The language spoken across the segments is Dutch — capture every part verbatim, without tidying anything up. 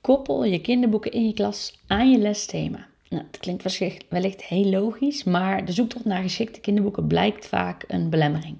Koppel je kinderboeken in je klas aan je lesthema. Nou, dat klinkt wellicht heel logisch, maar de zoektocht naar geschikte kinderboeken blijkt vaak een belemmering.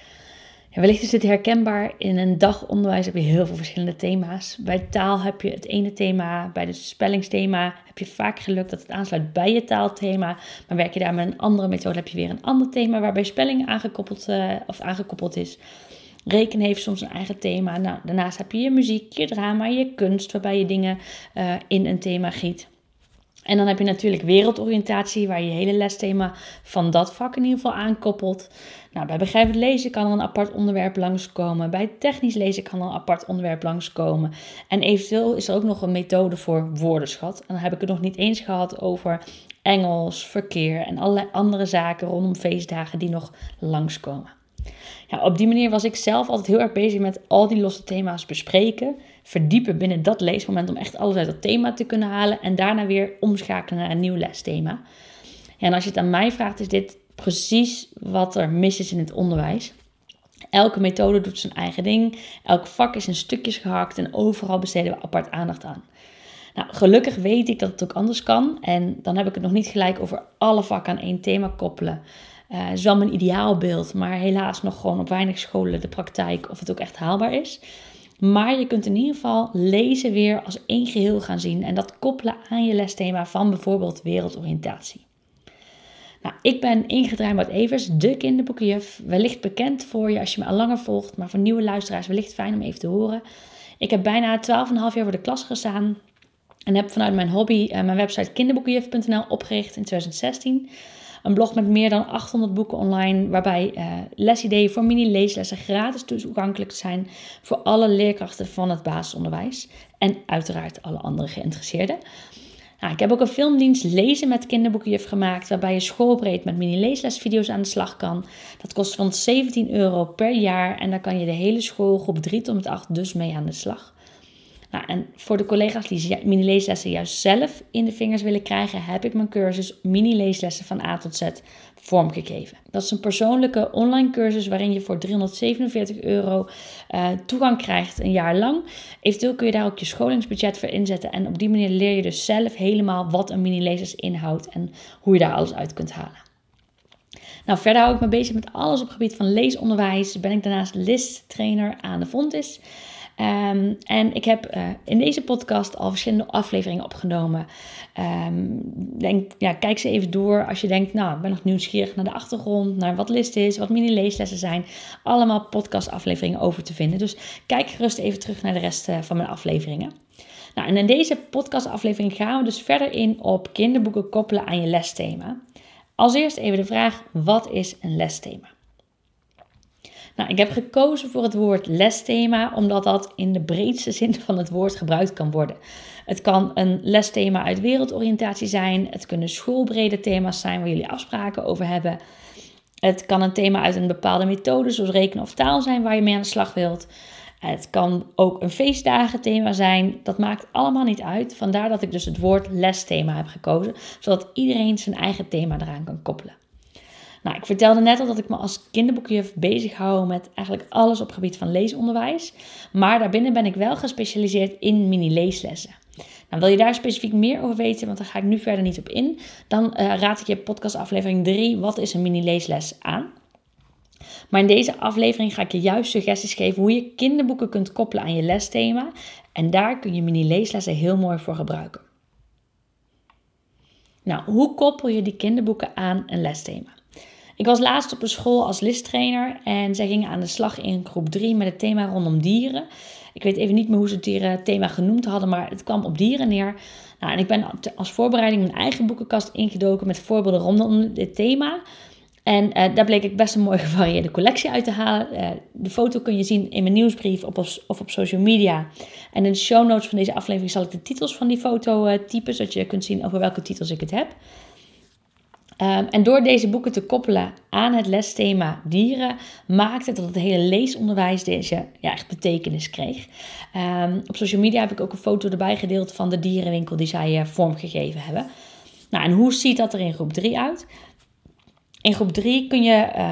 Ja, wellicht is dit herkenbaar. In een dagonderwijs heb je heel veel verschillende thema's. Bij taal heb je het ene thema, bij het spellingsthema heb je vaak geluk dat het aansluit bij je taalthema. Maar werk je daar met een andere methode, heb je weer een ander thema waarbij spelling aangekoppeld, uh, of aangekoppeld is. Rekenen heeft soms een eigen thema. Nou, daarnaast heb je je muziek, je drama, je kunst, waarbij je dingen uh, in een thema giet. En dan heb je natuurlijk wereldoriëntatie, waar je je hele lesthema van dat vak in ieder geval aankoppelt. Nou, bij begrijpend lezen kan er een apart onderwerp langskomen. Bij technisch lezen kan er een apart onderwerp langskomen. En eventueel is er ook nog een methode voor woordenschat. En dan heb ik het nog niet eens gehad over Engels, verkeer en allerlei andere zaken rondom feestdagen die nog langskomen. Ja, op die manier was ik zelf altijd heel erg bezig met al die losse thema's bespreken. Verdiepen binnen dat leesmoment om echt alles uit dat thema te kunnen halen. En daarna weer omschakelen naar een nieuw lesthema. Ja, en als je het aan mij vraagt, is dit precies wat er mis is in het onderwijs. Elke methode doet zijn eigen ding. Elk vak is in stukjes gehakt en overal besteden we apart aandacht aan. Nou, gelukkig weet ik dat het ook anders kan. En dan heb ik het nog niet gelijk over alle vakken aan één thema koppelen. Uh, het is wel mijn ideaalbeeld, maar helaas nog gewoon op weinig scholen de praktijk of het ook echt haalbaar is. Maar je kunt in ieder geval lezen weer als één geheel gaan zien en dat koppelen aan je lesthema van bijvoorbeeld wereldoriëntatie. Nou, ik ben Ingrid Rijnboud-Evers, de kinderboekenjuf. Wellicht bekend voor je als je me al langer volgt, maar voor nieuwe luisteraars wellicht fijn om even te horen. Ik heb bijna twaalf komma vijf jaar voor de klas gestaan en heb vanuit mijn hobby uh, mijn website kinderboekenjuf punt n l opgericht in twintig zestien. Een blog met meer dan achthonderd boeken online, waarbij uh, lesideeën voor mini-leeslessen gratis toegankelijk zijn voor alle leerkrachten van het basisonderwijs. En uiteraard alle andere geïnteresseerden. Nou, ik heb ook een filmdienst Lezen met Kinderboekenjuf gemaakt, waarbij je schoolbreed met mini-leeslesvideo's aan de slag kan. Dat kost van zeventien euro per jaar en daar kan je de hele school, groep drie tot en met acht, dus mee aan de slag. Nou, en voor de collega's die mini-leeslessen juist zelf in de vingers willen krijgen, heb ik mijn cursus mini-leeslessen van A tot Z vormgegeven. Dat is een persoonlijke online cursus waarin je voor driehonderdzevenenveertig euro uh, toegang krijgt een jaar lang. Eventueel kun je daar ook je scholingsbudget voor inzetten en op die manier leer je dus zelf helemaal wat een mini-leesles inhoudt en hoe je daar alles uit kunt halen. Nou, verder hou ik me bezig met alles op het gebied van leesonderwijs. Ben ik daarnaast listtrainer aan de Fontys. Um, en ik heb uh, in deze podcast al verschillende afleveringen opgenomen. Um, denk, ja, kijk ze even door als je denkt, nou, ik ben nog nieuwsgierig naar de achtergrond, naar wat list is, wat mini-leeslessen zijn. Allemaal podcastafleveringen over te vinden. Dus kijk gerust even terug naar de rest uh, van mijn afleveringen. Nou, en in deze podcastaflevering gaan we dus verder in op kinderboeken koppelen aan je lesthema. Als eerst even de vraag, wat is een lesthema? Nou, ik heb gekozen voor het woord lesthema, omdat dat in de breedste zin van het woord gebruikt kan worden. Het kan een lesthema uit wereldoriëntatie zijn. Het kunnen schoolbrede thema's zijn waar jullie afspraken over hebben. Het kan een thema uit een bepaalde methode, zoals rekenen of taal zijn, waar je mee aan de slag wilt. Het kan ook een feestdagenthema zijn. Dat maakt allemaal niet uit. Vandaar dat ik dus het woord lesthema heb gekozen, zodat iedereen zijn eigen thema eraan kan koppelen. Nou, ik vertelde net al dat ik me als kinderboekenjuf bezig hou met eigenlijk alles op het gebied van leesonderwijs. Maar daarbinnen ben ik wel gespecialiseerd in mini-leeslessen. Nou, wil je daar specifiek meer over weten, want daar ga ik nu verder niet op in, dan uh, raad ik je podcastaflevering drie, wat is een mini-leesles, aan. Maar in deze aflevering ga ik je juist suggesties geven hoe je kinderboeken kunt koppelen aan je lesthema. En daar kun je mini-leeslessen heel mooi voor gebruiken. Nou, hoe koppel je die kinderboeken aan een lesthema? Ik was laatst op een school als listtrainer en zij gingen aan de slag in groep drie met het thema rondom dieren. Ik weet even niet meer hoe ze het dieren thema genoemd hadden, maar het kwam op dieren neer. Nou, en ik ben als voorbereiding mijn eigen boekenkast ingedoken met voorbeelden rondom dit thema. En uh, daar bleek ik best een mooi gevarieerde collectie uit te halen. Uh, de foto kun je zien in mijn nieuwsbrief op, of op social media. En in de show notes van deze aflevering zal ik de titels van die foto uh, typen, zodat je kunt zien over welke titels ik het heb. Um, en door deze boeken te koppelen aan het lesthema dieren, maakte dat het hele leesonderwijs deze ja, echt betekenis kreeg. Um, op social media heb ik ook een foto erbij gedeeld van de dierenwinkel die zij uh, vormgegeven hebben. Nou, en hoe ziet dat er in groep drie uit? In groep drie kun je um,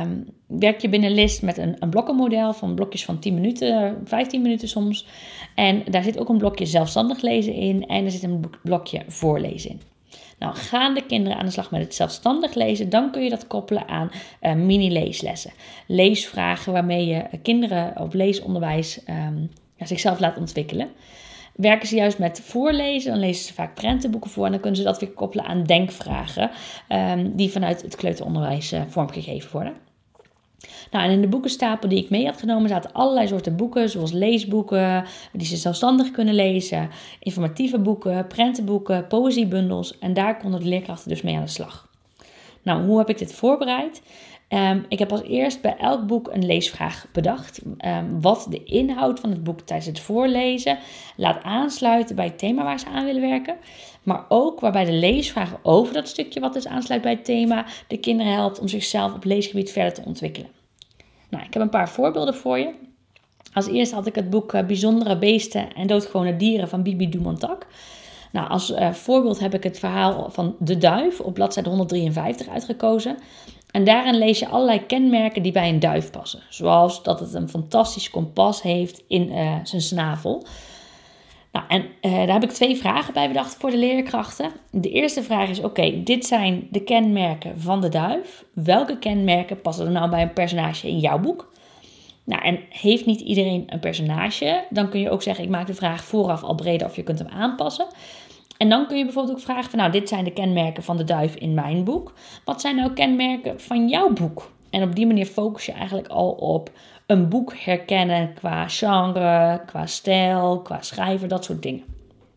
werk je binnen List met een, een blokkenmodel van blokjes van tien minuten, vijftien minuten soms. En daar zit ook een blokje zelfstandig lezen in en er zit een blokje voorlezen in. Nou, gaan de kinderen aan de slag met het zelfstandig lezen, dan kun je dat koppelen aan uh, mini-leeslessen. Leesvragen waarmee je kinderen op leesonderwijs um, ja, zichzelf laat ontwikkelen. Werken ze juist met voorlezen, dan lezen ze vaak prentenboeken voor en dan kunnen ze dat weer koppelen aan denkvragen um, die vanuit het kleuteronderwijs uh, vormgegeven worden. Nou, en in de boekenstapel die ik mee had genomen zaten allerlei soorten boeken, zoals leesboeken die ze zelfstandig kunnen lezen, informatieve boeken, prentenboeken, poëziebundels en daar konden de leerkrachten dus mee aan de slag. Nou, hoe heb ik dit voorbereid? Um, ik heb als eerst bij elk boek een leesvraag bedacht, um, wat de inhoud van het boek tijdens het voorlezen laat aansluiten bij het thema waar ze aan willen werken, maar ook waarbij de leesvraag over dat stukje wat dus aansluit bij het thema de kinderen helpt om zichzelf op leesgebied verder te ontwikkelen. Nou, ik heb een paar voorbeelden voor je. Als eerste had ik het boek uh, Bijzondere beesten en doodgewone dieren van Bibi Dumontac. Nou, als uh, voorbeeld heb ik het verhaal van De Duif op bladzijde honderddrieënvijftig uitgekozen. En daarin lees je allerlei kenmerken die bij een duif passen. Zoals dat het een fantastisch kompas heeft in uh, zijn snavel. Nou, en uh, daar heb ik twee vragen bij bedacht voor de leerkrachten. De eerste vraag is, oké, okay, dit zijn de kenmerken van de duif. Welke kenmerken passen er nou bij een personage in jouw boek? Nou, en heeft niet iedereen een personage? Dan kun je ook zeggen, ik maak de vraag vooraf al breder of je kunt hem aanpassen. En dan kun je bijvoorbeeld ook vragen van, nou, dit zijn de kenmerken van de duif in mijn boek. Wat zijn nou kenmerken van jouw boek? En op die manier focus je eigenlijk al op een boek herkennen qua genre, qua stijl, qua schrijver, dat soort dingen.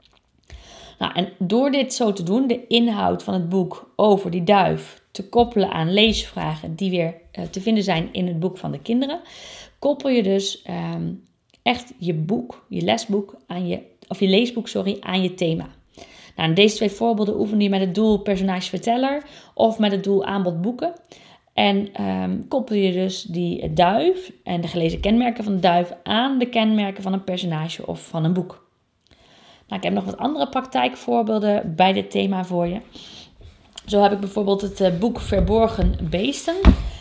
Nou, en door dit zo te doen, de inhoud van het boek over die duif te koppelen aan leesvragen die weer uh, te vinden zijn in het boek van de kinderen, koppel je dus um, echt je boek, je lesboek, aan je, of je leesboek, sorry, aan je thema. Nou, in deze twee voorbeelden oefen je met het doel personage-verteller of met het doel aanbod boeken. En um, koppel je dus die duif en de gelezen kenmerken van de duif aan de kenmerken van een personage of van een boek. Nou, ik heb nog wat andere praktijkvoorbeelden bij dit thema voor je. Zo heb ik bijvoorbeeld het uh, boek Verborgen Beesten,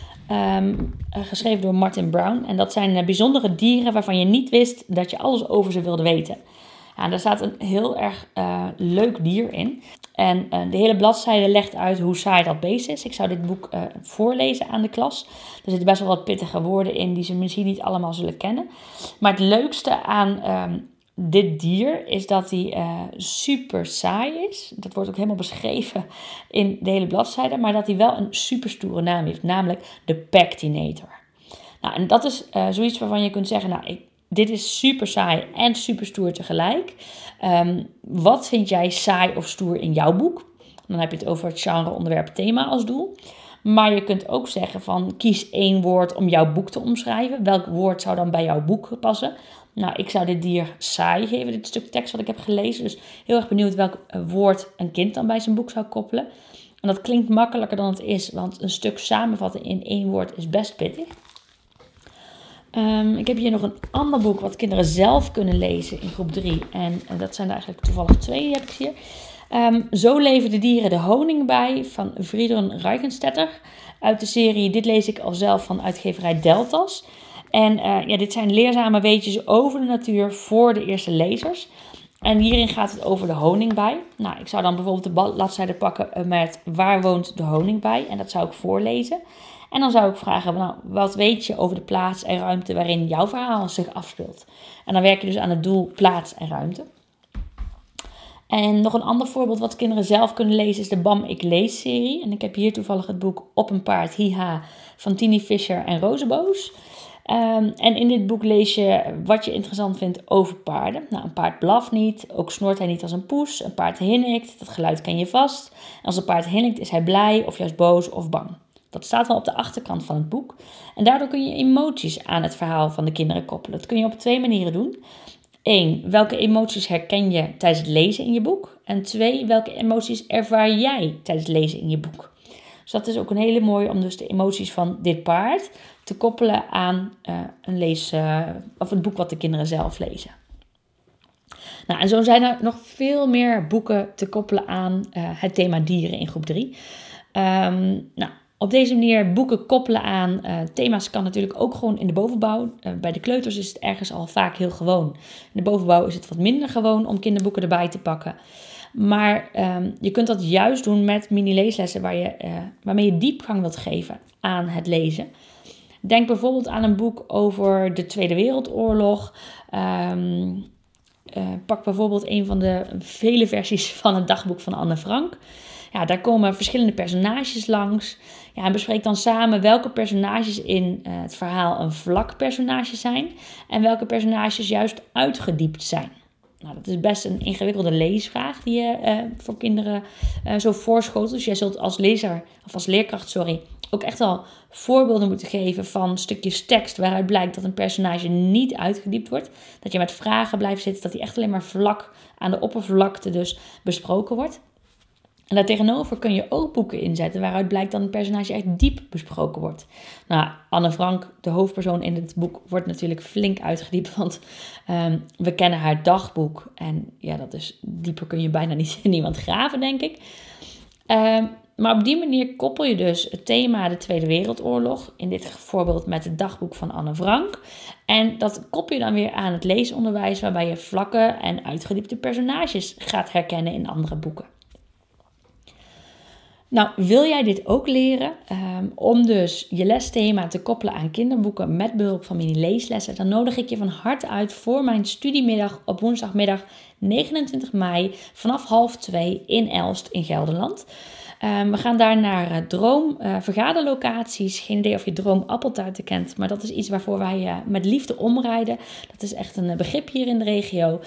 um, uh, geschreven door Martin Brown. En dat zijn uh, bijzondere dieren waarvan je niet wist dat je alles over ze wilde weten. Ja, daar staat een heel erg uh, leuk dier in. En uh, de hele bladzijde legt uit hoe saai dat beest is. Ik zou dit boek uh, voorlezen aan de klas. Er zitten best wel wat pittige woorden in die ze misschien niet allemaal zullen kennen. Maar het leukste aan um, dit dier is dat hij uh, super saai is. Dat wordt ook helemaal beschreven in de hele bladzijde. Maar dat hij wel een super stoere naam heeft, namelijk de Pectinator. Nou, en dat is uh, zoiets waarvan je kunt zeggen, nou, ik dit is super saai en super stoer tegelijk. Um, wat vind jij saai of stoer in jouw boek? Dan heb je het over het genre, onderwerp, thema als doel. Maar je kunt ook zeggen van kies één woord om jouw boek te omschrijven. Welk woord zou dan bij jouw boek passen? Nou, ik zou dit dier saai geven, dit stuk tekst wat ik heb gelezen. Dus heel erg benieuwd welk woord een kind dan bij zijn boek zou koppelen. En dat klinkt makkelijker dan het is, want een stuk samenvatten in één woord is best pittig. Um, ik heb hier nog een ander boek wat kinderen zelf kunnen lezen in groep drie. En, en dat zijn er eigenlijk toevallig twee, die heb ik hier. Um, Zo leven de dieren de honing bij van Friedrich Reichenstetter. Uit de serie Dit lees ik al zelf van uitgeverij Deltas. En uh, ja, dit zijn leerzame weetjes over de natuur voor de eerste lezers. En hierin gaat het over de honingbij. Nou, ik zou dan bijvoorbeeld de bladzijde pakken met waar woont de honingbij. En dat zou ik voorlezen. En dan zou ik vragen, nou, wat weet je over de plaats en ruimte waarin jouw verhaal zich afspeelt? En dan werk je dus aan het doel plaats en ruimte. En nog een ander voorbeeld wat kinderen zelf kunnen lezen is de Bam Ik Lees serie. En ik heb hier toevallig het boek Op een paard, hiha, van Tini Fischer en Rozeboos. Um, en in dit boek lees je wat je interessant vindt over paarden. Nou, een paard blaft niet, ook snort hij niet als een poes. Een paard hinnikt, dat geluid ken je vast. En als een paard hinnikt is hij blij of juist boos of bang. Dat staat wel op de achterkant van het boek. En daardoor kun je emoties aan het verhaal van de kinderen koppelen. Dat kun je op twee manieren doen. Eén, welke emoties herken je tijdens het lezen in je boek? En twee, welke emoties ervaar jij tijdens het lezen in je boek? Dus dat is ook een hele mooie om dus de emoties van dit paard te koppelen aan uh, een lees, uh, of het boek wat de kinderen zelf lezen. Nou, en zo zijn er nog veel meer boeken te koppelen aan uh, het thema dieren in groep drie. Um, nou, Op deze manier boeken koppelen aan uh, thema's kan natuurlijk ook gewoon in de bovenbouw. Uh, bij de kleuters is het ergens al vaak heel gewoon. In de bovenbouw is het wat minder gewoon om kinderboeken erbij te pakken. Maar um, je kunt dat juist doen met mini-leeslessen waar je, uh, waarmee je diepgang wilt geven aan het lezen. Denk bijvoorbeeld aan een boek over de Tweede Wereldoorlog. Um, uh, pak bijvoorbeeld een van de vele versies van het dagboek van Anne Frank. Ja, daar komen verschillende personages langs. Ja, en bespreek dan samen welke personages in uh, het verhaal een vlak personage zijn en welke personages juist uitgediept zijn. Nou, dat is best een ingewikkelde leesvraag die je uh, voor kinderen uh, zo voorschotelt. Dus jij zult als lezer, of als leerkracht, sorry, ook echt wel voorbeelden moeten geven van stukjes tekst waaruit blijkt dat een personage niet uitgediept wordt. Dat je met vragen blijft zitten, dat die echt alleen maar vlak aan de oppervlakte dus besproken wordt. En daartegenover kun je ook boeken inzetten waaruit blijkt dat een personage echt diep besproken wordt. Nou, Anne Frank, de hoofdpersoon in het boek, wordt natuurlijk flink uitgediept, want um, we kennen haar dagboek. En ja, dat is, dieper kun je bijna niet in iemand graven, denk ik. Um, maar op die manier koppel je dus het thema de Tweede Wereldoorlog, in dit voorbeeld met het dagboek van Anne Frank. En dat koppel je dan weer aan het leesonderwijs, waarbij je vlakke en uitgediepte personages gaat herkennen in andere boeken. Nou, wil jij dit ook leren, um, om dus je lesthema te koppelen aan kinderboeken met behulp van mini-leeslessen, dan nodig ik je van harte uit voor mijn studiemiddag op woensdagmiddag negenentwintig mei vanaf half twee in Elst in Gelderland. Um, we gaan daar naar uh, Droom uh, vergaderlocaties. Geen idee of je Droom appeltaarten kent, maar dat is iets waarvoor wij uh, met liefde omrijden. Dat is echt een uh, begrip hier in de regio.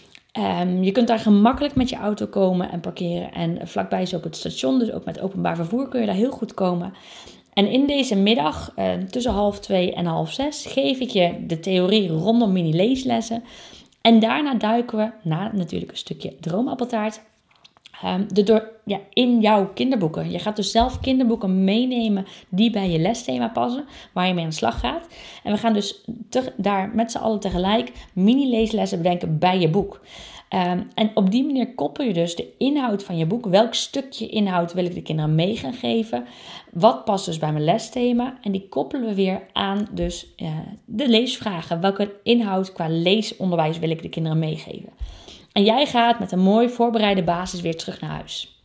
Um, je kunt daar gemakkelijk met je auto komen en parkeren. En vlakbij is ook het station, dus ook met openbaar vervoer kun je daar heel goed komen. En in deze middag, uh, tussen half twee en half zes, geef ik je de theorie rondom mini-leeslessen. En daarna duiken we, na natuurlijk een stukje droomappeltaart, um, de door, ja, in jouw kinderboeken. Je gaat dus zelf kinderboeken meenemen die bij je lesthema passen, waar je mee aan de slag gaat. En we gaan dus te, daar met z'n allen tegelijk mini-leeslessen bedenken bij je boek. Um, en op die manier koppel je dus de inhoud van je boek. Welk stukje inhoud wil ik de kinderen mee gaan geven? Wat past dus bij mijn lesthema? En die koppelen we weer aan dus uh, de leesvragen. Welke inhoud qua leesonderwijs wil ik de kinderen meegeven? En jij gaat met een mooi voorbereide basis weer terug naar huis.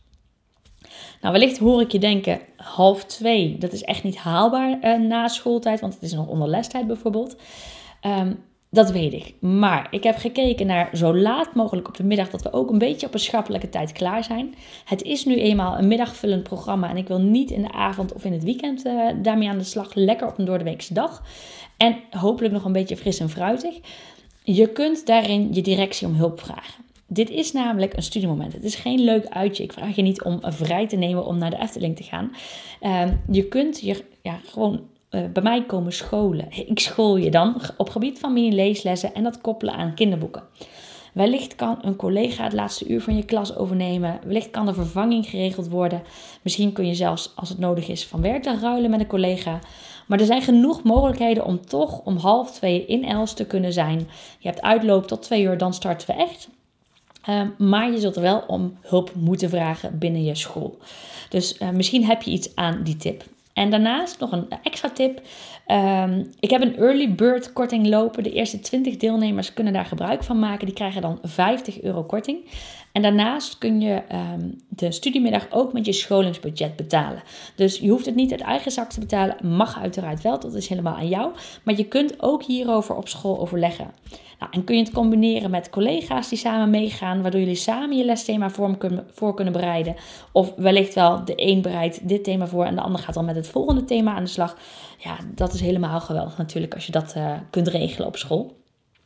Nou, wellicht hoor ik je denken, half twee, dat is echt niet haalbaar uh, na schooltijd, want het is nog onder lestijd bijvoorbeeld. Um, Dat weet ik. Maar ik heb gekeken naar zo laat mogelijk op de middag, dat we ook een beetje op een schappelijke tijd klaar zijn. Het is nu eenmaal een middagvullend programma en ik wil niet in de avond of in het weekend uh, daarmee aan de slag. Lekker op een doordeweekse dag. En hopelijk nog een beetje fris en fruitig. Je kunt daarin je directie om hulp vragen. Dit is namelijk een studiemoment. Het is geen leuk uitje. Ik vraag je niet om vrij te nemen om naar de Efteling te gaan. Uh, je kunt je ja, gewoon uh, bij mij komen scholen. Ik school je dan op gebied van mini-leeslessen en dat koppelen aan kinderboeken. Wellicht kan een collega het laatste uur van je klas overnemen. Wellicht kan er vervanging geregeld worden. Misschien kun je zelfs, als het nodig is, van werkdag ruilen met een collega. Maar er zijn genoeg mogelijkheden om toch om half twee in Elst te kunnen zijn. Je hebt uitloop tot twee uur, dan starten we echt. Uh, maar je zult er wel om hulp moeten vragen binnen je school. Dus uh, misschien heb je iets aan die tip. En daarnaast nog een extra tip. Um, ik heb een early bird korting lopen. De eerste twintig deelnemers kunnen daar gebruik van maken. Die krijgen dan vijftig euro korting. En daarnaast kun je um, de studiemiddag ook met je scholingsbudget betalen. Dus je hoeft het niet uit eigen zak te betalen. Mag uiteraard wel, dat is helemaal aan jou. Maar je kunt ook hierover op school overleggen. Nou, en kun je het combineren met collega's die samen meegaan, waardoor jullie samen je lesthema vorm kunnen, voor kunnen bereiden. Of wellicht wel de een bereidt dit thema voor en de ander gaat dan met het volgende thema aan de slag. Ja, dat is helemaal geweldig natuurlijk als je dat uh, kunt regelen op school.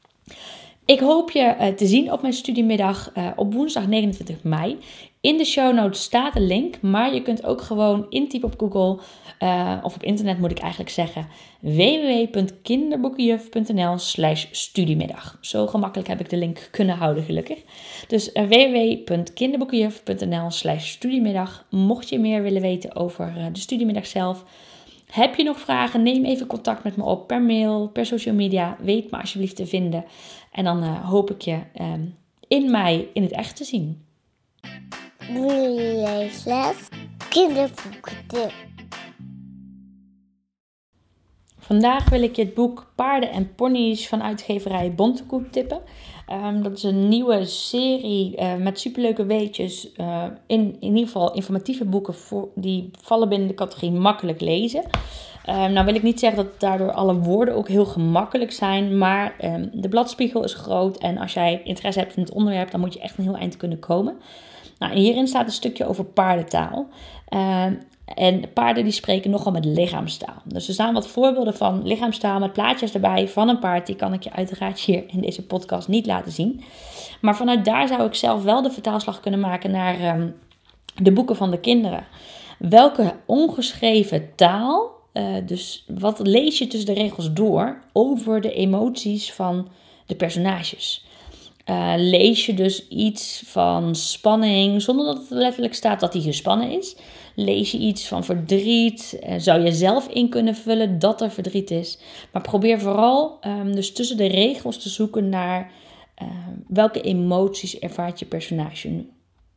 Ik hoop je uh, te zien op mijn studiemiddag uh, op woensdag negenentwintig mei. In de show notes staat een link, maar je kunt ook gewoon intypen op Google, uh, of op internet moet ik eigenlijk zeggen, w w w punt kinderboekenjuf punt n l slash studiemiddag. Zo gemakkelijk heb ik de link kunnen houden, gelukkig. Dus uh, w w w punt kinderboekenjuf punt n l slash studiemiddag. Mocht je meer willen weten over uh, de studiemiddag zelf, heb je nog vragen, neem even contact met me op per mail, per social media. Weet me alsjeblieft te vinden. En dan uh, hoop ik je um, in mei in het echt te zien. Mini-leesles, kinderboekentip. Vandaag wil ik je het boek Paarden en Ponies van uitgeverij Bontekoe tippen. Um, dat is een nieuwe serie uh, met superleuke weetjes. Uh, in, in ieder geval informatieve boeken voor, die vallen binnen de categorie makkelijk lezen. Um, nou wil ik niet zeggen dat daardoor alle woorden ook heel gemakkelijk zijn. Maar um, de bladspiegel is groot. En als jij interesse hebt in het onderwerp, dan moet je echt een heel eind kunnen komen. Nou, hierin staat een stukje over paardentaal. Uh, En paarden die spreken nogal met lichaamstaal. Dus er staan wat voorbeelden van lichaamstaal met plaatjes erbij van een paard. Die kan ik je uiteraard hier in deze podcast niet laten zien. Maar vanuit daar zou ik zelf wel de vertaalslag kunnen maken naar um, de boeken van de kinderen. Welke ongeschreven taal, uh, dus wat lees je tussen de regels door over de emoties van de personages? Uh, lees je dus iets van spanning, zonder dat het letterlijk staat dat hij gespannen is? Lees je iets van verdriet? Uh, zou je zelf in kunnen vullen dat er verdriet is? Maar probeer vooral um, dus tussen de regels te zoeken naar uh, welke emoties ervaart je personage nu.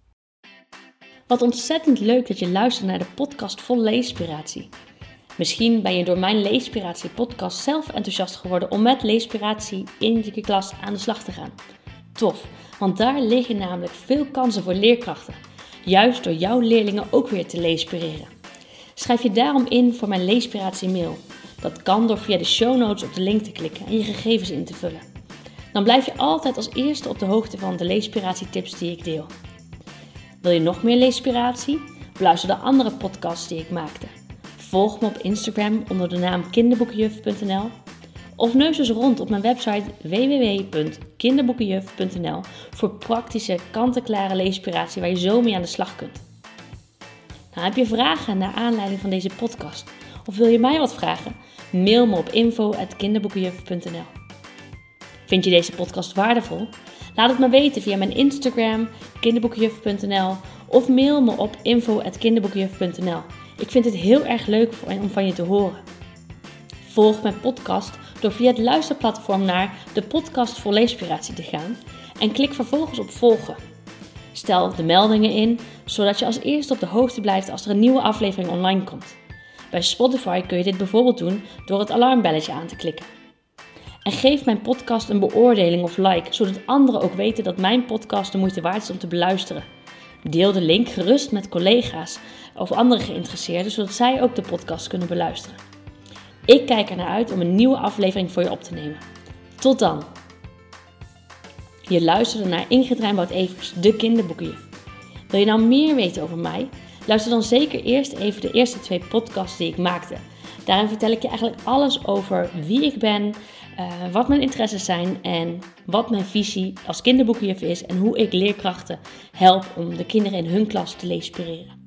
Wat ontzettend leuk dat je luistert naar de podcast vol leespiratie. Misschien ben je door mijn Leespiratie podcast zelf enthousiast geworden om met leespiratie in je klas aan de slag te gaan. Tof, want daar liggen namelijk veel kansen voor leerkrachten. Juist door jouw leerlingen ook weer te leespireren. Schrijf je daarom in voor mijn Leespiratie mail. Dat kan door via de show notes op de link te klikken en je gegevens in te vullen. Dan blijf je altijd als eerste op de hoogte van de Leespiratie tips die ik deel. Wil je nog meer leespiratie? Beluister de andere podcasts die ik maakte. Volg me op Instagram onder de naam kinderboekenjuf punt n l. Of neus eens rond op mijn website w w w punt kinderboekenjuf punt n l voor praktische, kant-en-klare leespiratie waar je zo mee aan de slag kunt. Nou, heb je vragen naar aanleiding van deze podcast? Of wil je mij wat vragen? Mail me op info at kinderboekenjuf punt n l. Vind je deze podcast waardevol? Laat het me weten via mijn Instagram, kinderboekenjuf punt n l of mail me op info at kinderboekenjuf punt n l. Ik vind het heel erg leuk om van je te horen. Volg mijn podcast door via het luisterplatform naar de podcast vol leespiratie te gaan en klik vervolgens op volgen. Stel de meldingen in, zodat je als eerste op de hoogte blijft als er een nieuwe aflevering online komt. Bij Spotify kun je dit bijvoorbeeld doen door het alarmbelletje aan te klikken. En geef mijn podcast een beoordeling of like, zodat anderen ook weten dat mijn podcast de moeite waard is om te beluisteren. Deel de link gerust met collega's of andere geïnteresseerden, zodat zij ook de podcast kunnen beluisteren. Ik kijk ernaar uit om een nieuwe aflevering voor je op te nemen. Tot dan! Je luisterde naar Ingrid Rijnboud-Evers, de kinderboekenjuf. Wil je nou meer weten over mij? Luister dan zeker eerst even de eerste twee podcasts die ik maakte. Daarin vertel ik je eigenlijk alles over wie ik ben, uh, wat mijn interesses zijn en wat mijn visie als kinderboekenjuf is en hoe ik leerkrachten help om de kinderen in hun klas te leespireren.